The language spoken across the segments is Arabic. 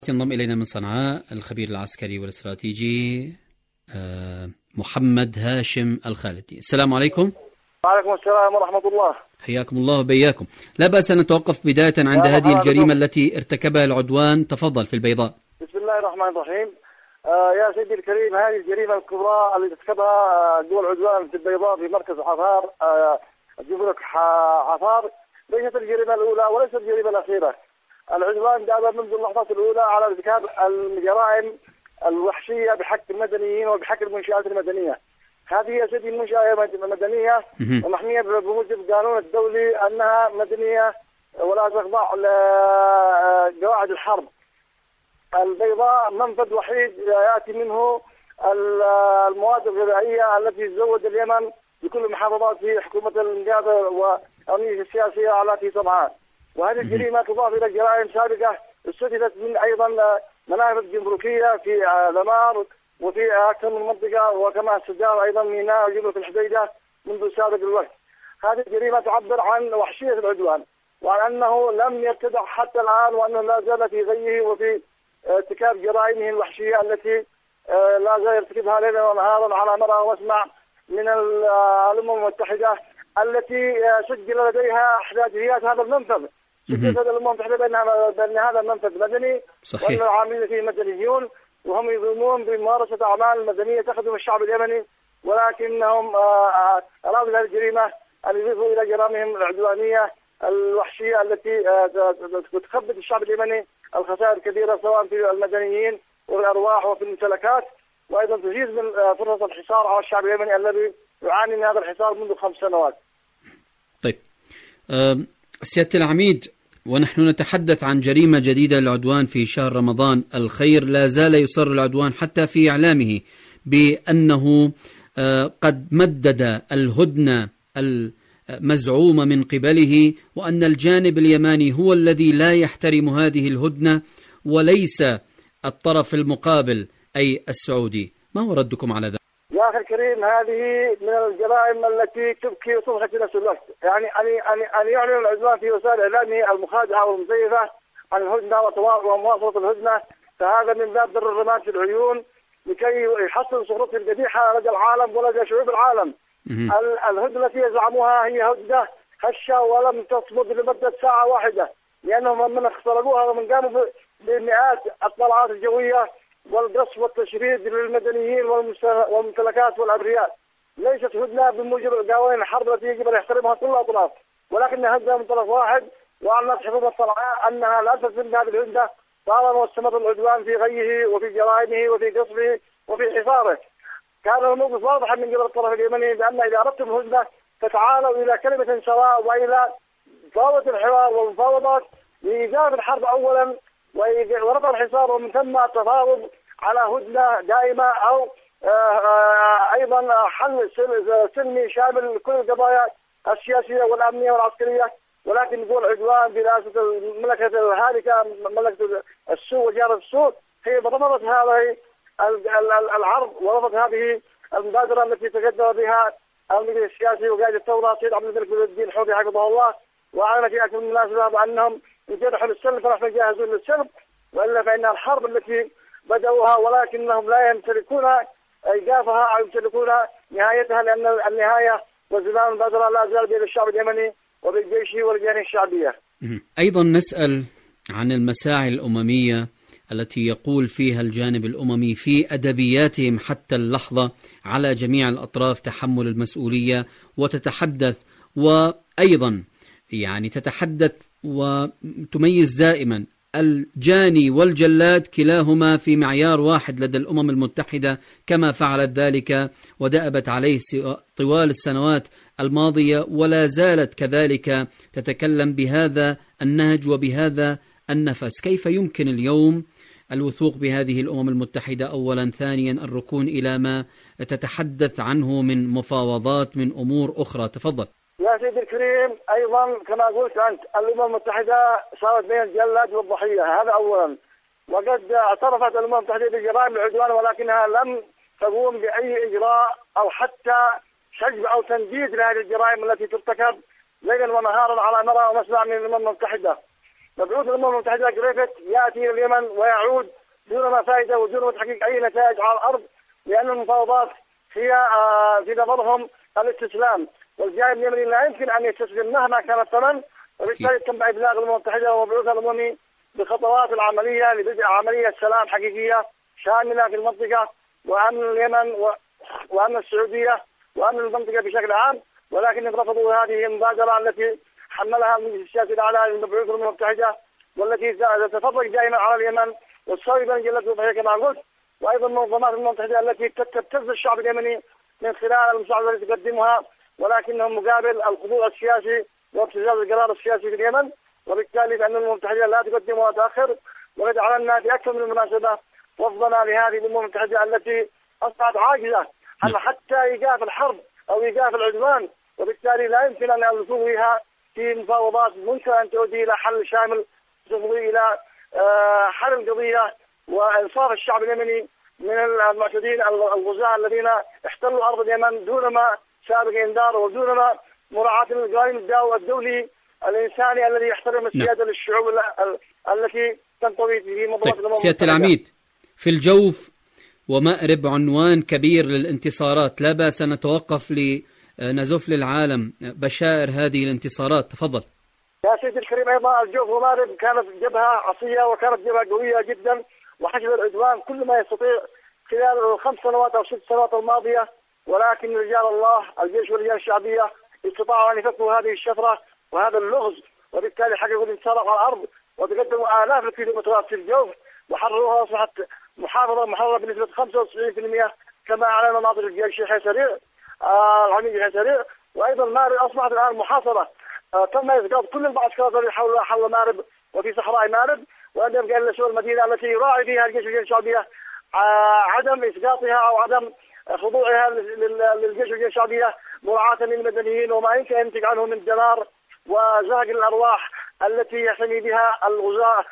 ينضم إلينا من صنعاء الخبير العسكري والاستراتيجي محمد هاشم الخالدي. السلام عليكم. وعليكم السلام ورحمة الله. حياكم الله وبياكم. لا بأس أن نتوقف بداية عند هذه الجريمة التي ارتكبها العدوان. تفضل في البيضاء. بسم الله الرحمن الرحيم. يا سيدي الكريم، هذه الجريمة الكبرى اللي ارتكبها دول العدوان في البيضاء في مركز عفار جمرك عفار ليست الجريمة الأولى وليست الجريمة الأخيرة. العدوان داب منذ اللحظات الأولى على ارتكاب الجرائم الوحشية بحق المدنيين وبحق المنشآت المدنية. هذه يا سيدي المنشأة مدنية ومحمية بموجب القانون الدولي أنها مدنية ولا تخضع لقواعد الحرب. البيضاء منفذ وحيد يأتي منه المواد الغذائية التي تزود اليمن بكل محافظات في حكومة الإنقاذ والأمنية السياسية التي صنعاء. وهذه الجريمة تضاف إلى جرائم سابقة استهدفت من أيضا منافذ جمركية في لمار وفي أكثر من منطقة، وكما استهداف أيضا ميناء وجمرك الحديدة منذ سابق الوقت. هذه الجريمة تعبر عن وحشية العدوان وعن أنه لم يرتدع حتى الآن، وأنه لا زال في غيه وفي ارتكاب جرائمه الوحشية التي لا زال يرتكبها ليلا ونهارا على مرأى واسمع من الأمم المتحدة التي سجل لديها احتياجيات هذا المنفذ. سجلت الأمم المتحدة بأن هذا المنفذ مدني وأن العاملين فيه مدنيون، وهم يقومون بممارسة أعمال مدنية تخدم الشعب اليمني، ولكنهم أرادوا هذه الجريمة أن يضيفوا إلى جرائمهم العدوانية الوحشية التي تخبط الشعب اليمني الخسائر الكبيرة سواء في المدنيين والأرواح وفي الممتلكات، وأيضا تزيد من فرصة الحصار على الشعب اليمني الذي يعاني من هذا الحصار منذ 5 سنوات. طيب سيادة العميد، ونحن نتحدث عن جريمة جديدة للعدوان في شهر رمضان الخير، لا زال يصر العدوان حتى في إعلامه بأنه قد مدد الهدنة المزعومة من قبله، وأن الجانب اليماني هو الذي لا يحترم هذه الهدنة وليس الطرف المقابل أي السعودي. ما هو ردكم على ذلك؟ يا أخي الكريم، هذه من الجرائم التي تبكي وتضحك في نفس الوقت. يعني أن يعلن العدوان في وسائل إعلامه المخادعة والمزيفة عن الهدنة ومواصلة الهدنة، فهذا من باب در الرماد في العيون لكي يحصل صورته القبيحة لدى العالم ولدى شعوب العالم. الهدنة التي يزعموها هي هدنة هشة ولم تصمد لمدة ساعة واحدة، لأنهم من اخترقوها ومن قاموا بمئات الطلعات الجوية والقصف والتشريد للمدنيين والممتلكات والأبرياء. ليست هدنة بموجب قوانين الحرب التي يجب أن يحترمها كل الأطراف، ولكنها هدنة من طرف واحد، وأعلنت حكومة صنعاء أنها لا تلتزم بهذه الهدنة طالما واستمر العدوان في غيه وفي جرائمه وفي قصفه وفي حصاره. كان الموقف واضحا من قبل الطرف اليمني بأن إذا أردتم الهدنة فتعالوا إلى كلمة سواء وإلى فاوض الحوار والمفاوضات لإيقاف الحرب أولا ورفع الحصار، ومن ثم التفاوض على هدنة دائمة أو أيضا حل سلمي شامل لكل القضايا السياسية والأمنية والعسكرية. ولكن دول العدوان برئاسة المملكة الهالكة مملكة السوء وجارة السوء هي رفضت هذه العرض ورفضت هذه المبادرة التي تقدم بها المجلس السياسي وقائد الثورة سيد عبد الملك بن الدين حوثي حفظه الله، وأعلن في أكثر من مناسبة بأنهم إن جرحوا للسلم فنحن جاهزون للسلم، وإلا فإن الحرب التي بدأوها ولكنهم لا يمتلكون إيقافها أو يمتلكون نهايتها، لأن النهاية وزمام البادرة لا زال بيد الشعب اليمني وبالجيش والجيش الشعبية. أيضا نسأل عن المساعي الأممية التي يقول فيها الجانب الأممي في أدبياتهم حتى اللحظة على جميع الأطراف تحمل المسؤولية، وتتحدث وأيضا يعني تتحدث وتميز دائما الجاني والجلاد كلاهما في معيار واحد لدى الأمم المتحدة، كما فعلت ذلك ودأبت عليه طوال السنوات الماضية، ولا زالت كذلك تتكلم بهذا النهج وبهذا النفس. كيف يمكن اليوم الوثوق بهذه الأمم المتحدة أولا؟ ثانيا الركون إلى ما تتحدث عنه من مفاوضات من أمور أخرى. تفضل يا سيدي الكريم. أيضا كما قلت أنت الأمم المتحدة صارت بين الجلاد والضحية، هذا أولا. وقد اعترفت الأمم المتحدة بجرائم العدوان ولكنها لم تقوم بأي إجراء أو حتى شجب أو تنديد لهذه الجرائم التي ترتكب ليلا ونهارا على مرأى ومسمع من الأمم المتحدة. مبعوث الأمم المتحدة جريفيث يأتي إلى اليمن ويعود دون ما فائدة ودون تحقيق أي نتائج على الأرض، لأن المفاوضات هي في نظرهم الاستسلام، والجانب اليمني لا يمكن أن يستسلم مهما كان الثمن. وبالتالي تم إبلاغ الأمم المتحدة ومبعوثها الأممي بخطوات العملية لبدء عملية سلام حقيقية شاملة في المنطقة وأمن اليمن وأمن السعودية وأمن المنطقة بشكل عام، ولكن رفضوا هذه المبادرة التي حملها المجلس السياسي الأعلى للمبعوث الأمم المتحدة، والتي تتفرج دائما على اليمن والسوي بين جلة وضحية كما قلت، وأيضا منظمات الأمم المتحدة التي تبتز الشعب اليمني من خلال المساعدة التي تقدمها، ولكنهم مقابل الخضوع السياسي وابتزاز القرار السياسي في اليمن. وبالتالي فإن الأمم المتحدة لا تقدم ولا تأخر، وقد أعلنا في أكثر من مناسبة وفضنا لهذه الأمم المتحدة التي أصبحت عاجزة عن حتى إيقاف الحرب أو إيقاف العدوان، وبالتالي لا يمكن أن نلزمها في مفاوضات ممكن أن تؤدي إلى حل شامل تفضي إلى حل القضية وإنصاف الشعب اليمني من المعتدين الغزاة الذين احتلوا أرض اليمن دون ما سابق إنذار ودون ما مراعاة القوانين الدولي الإنساني الذي يحترم السيادة للشعوب التي تنطوي في منظمات الأمم. سيادة العميد، في الجوف ومأرب عنوان كبير للانتصارات، لا بأس أن نتوقف لنزف للعالم بشائر هذه الانتصارات. تفضل. يا سيدي الكريم، أيضا الجوف ومأرب كانت جبهة عصية وكانت جبهة قوية جدا، وحشد العدوان كل ما يستطيع خلال ال5 سنوات أو 6 سنوات الماضية، ولكن رجال الله الجيش والرجال الشعبية استطاعوا أن يفكوا هذه الشفرة وهذا اللغز، وبالتالي حققوا الانتصار على الأرض وتقدموا آلاف الكيلومترات في الجوف وحرروها وأصبحت محافظة محررة بنسبة 95% كما أعلن ناطق الجيش حيسريع العميد حيسريع. وأيضا مأرب أصبحت الآن محاصرة، تم إسقاط كل المعسكرات التي حول مأرب وفي صحراء مأرب، وأن يبقى إلا سوى المدينة التي يراعي فيها الجيش والرجال الشعبية عدم إسقاطها أو عدم خضوعها للجيش والرجال الشعبية مراعاة للمدنيين وما يمكن أن ينتج عنه من دمار وزهق الأرواح التي يحتمي بها الغزاة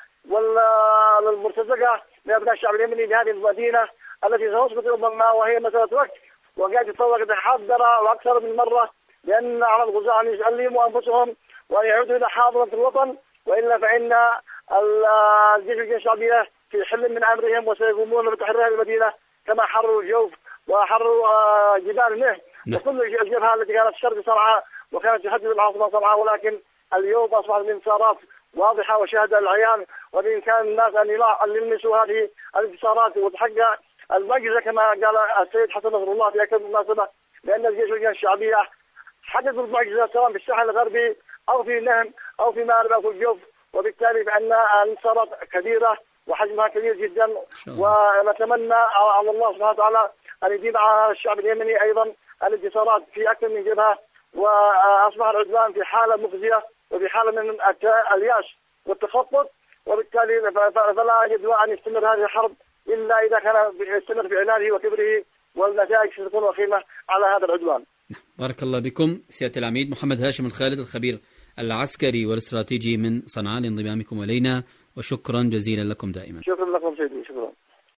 والمرتزقة من أبناء الشعب اليمني بهذه المدينة التي ستصبح ربما وهي مسألة وقت، وقاعد يتطور تحذر وأكثر من مرة لأن على الغزاة أن يسلموا أنفسهم وأن يعودوا إلى حاضرة الوطن، وإلا فإن الجيش والرجال الشعبية في حل من أمرهم وسيقومون بتحرير هذه المدينة كما حرروا الجوف وحرروا جبال مه وكل الجبهة التي كانت في شرق صنعاء وكانت تحدد العاصمة صنعاء. ولكن اليوم أصبحت الانتصارات واضحة وشهد العيان، وبإمكان الناس أن يلمسوا هذه الانتصارات وتحقق المعجزة كما قال السيد حسن نصر الله في أكثر من مناسبة، لأن الجيش والرجال الشعبية حققوا المعجزة سواء في الساحل الغربي أو في نهم أو في مأرب أو في الجوف، وبالتالي فإن الانتصارات كبيرة وحجمها كبير جدا، ونتمنى على الله سبحانه وتعالى أن يديم على الشعب اليمني أيضا الانتصارات في أكثر من جبهة، وأصبح العدوان في حالة مخزية وفي حالة من اليأس والتخطط، وبالتالي فلا يجب أن يستمر هذه الحرب إلا إذا كان يستمر في عناده وكبره، والنتائج ستكون وخيمة على هذا العدوان. بارك الله بكم سيادة العميد محمد هاشم الخالد، الخبير العسكري والاستراتيجي من صنعاء، لانضمامكم إلينا، وشكرا جزيلا لكم دائما. شكرا لكم سيدي، شكرا.